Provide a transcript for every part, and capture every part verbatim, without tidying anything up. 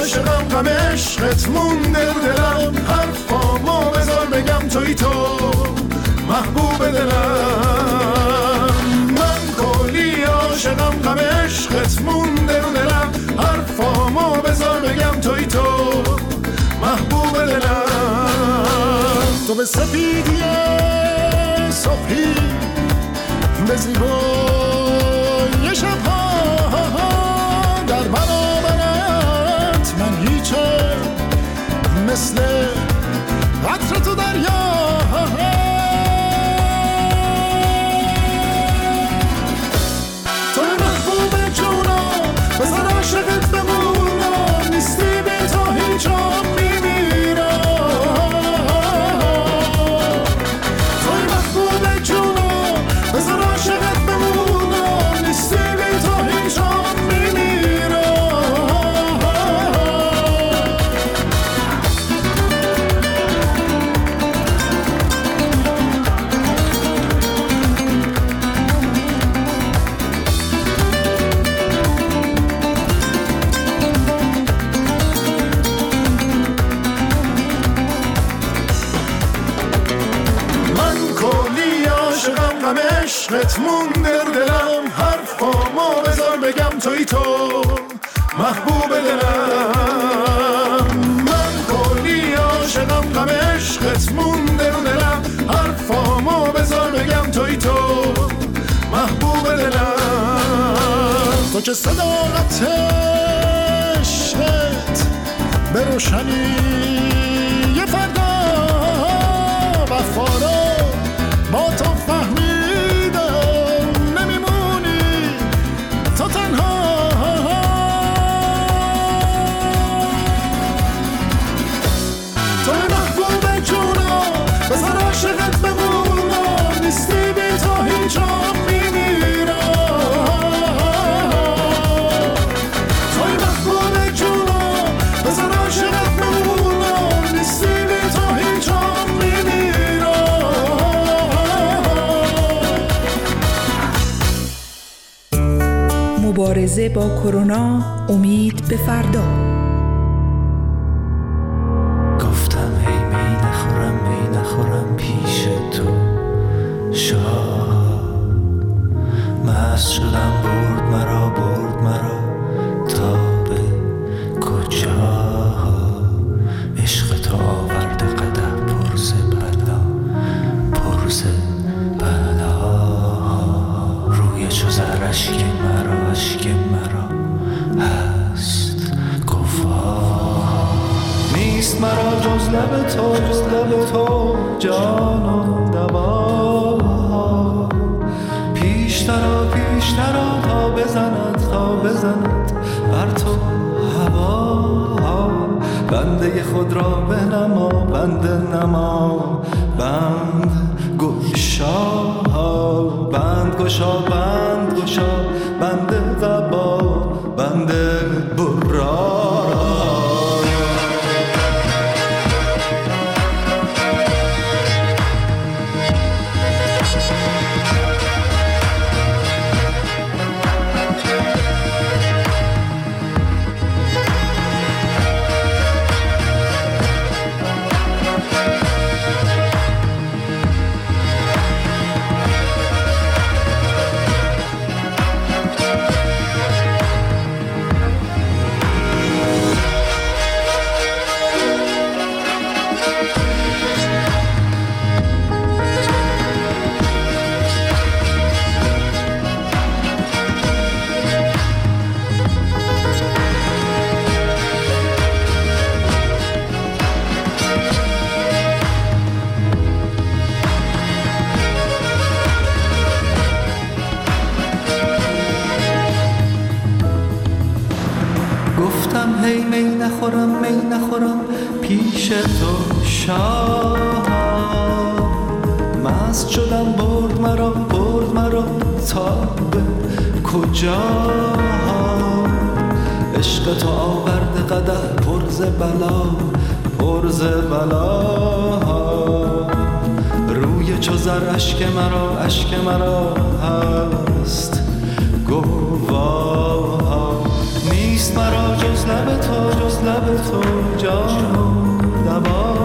عاشقم غم عشقت مونده رو دلم حرفامو بذار بگم توی تو محبوب دلم من کلی عاشقم غم عشقت مونده رو دلم حرفامو بذار بگم توی تو محبوب دلم تو به سفیدی صبحی به زیبای شبها در برابرت من هیچم مثل قطره تو دریا تو محبوب جونم بذار عاشقت بمونم نیستی بی تو هیچم میمیرم تو محبوب جونم بذار عاشقت بمونم نیستی بی تو هیچم عشقت مونده رو دلم حرفامو بذار بگم توی تو محبوب دلم من کلی عاشقم غم عشقت مونده رو دلم حرفامو بذار بگم توی تو محبوب دلم تو که صداقت عشقت به روشنی یه فردا وفارا با تو فهمی مبارزه با کرونا، امید به فردا. گفتم هی می نخورم می نخورم پیش تو شاد مست شدم برد مرا برد مرا تا به کجا عشق تو آورده قدح پرز بلا پرز بلا روی چو زر اشک مرا اشک مرا هست گفا نیست مرا جز لب تو جز لب تو جان و دوا پیشترا پیشترا تا بزند تا بزند بر تو هوا بنده خود را بنما بنده نما بند گشا بند گشا بند گشا بنده قبا بنده برا هی می نخورم می نخورم پیش تو شاه مست شدم برد مرا برد مرا تا به کجا عشق تو آورده قدح پرز بلا پرز بلا روی چو زر اشک مرا اشک مرا هست گواه نیست نیست مرا جز لب تو، جز لب تو جان و دوا.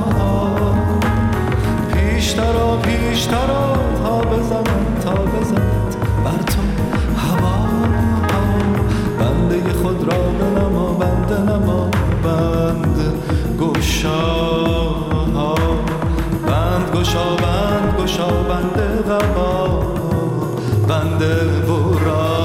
پیشترا پیشترا تا بزند تا بزند بر تو هوا. بنده خود را بنما بنده نما بند گشا. بند گشا بند گشا بنده غبا بنده برا.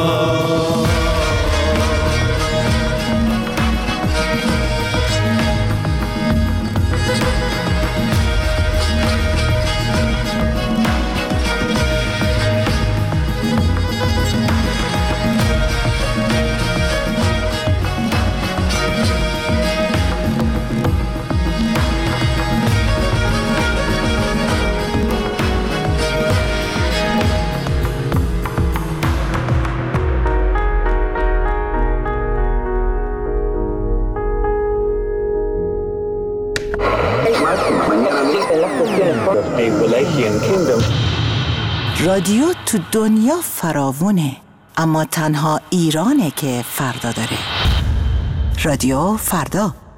رادیو تو دنیا فراوونه، اما تنها ایرانه که فردا داره. رادیو فردا.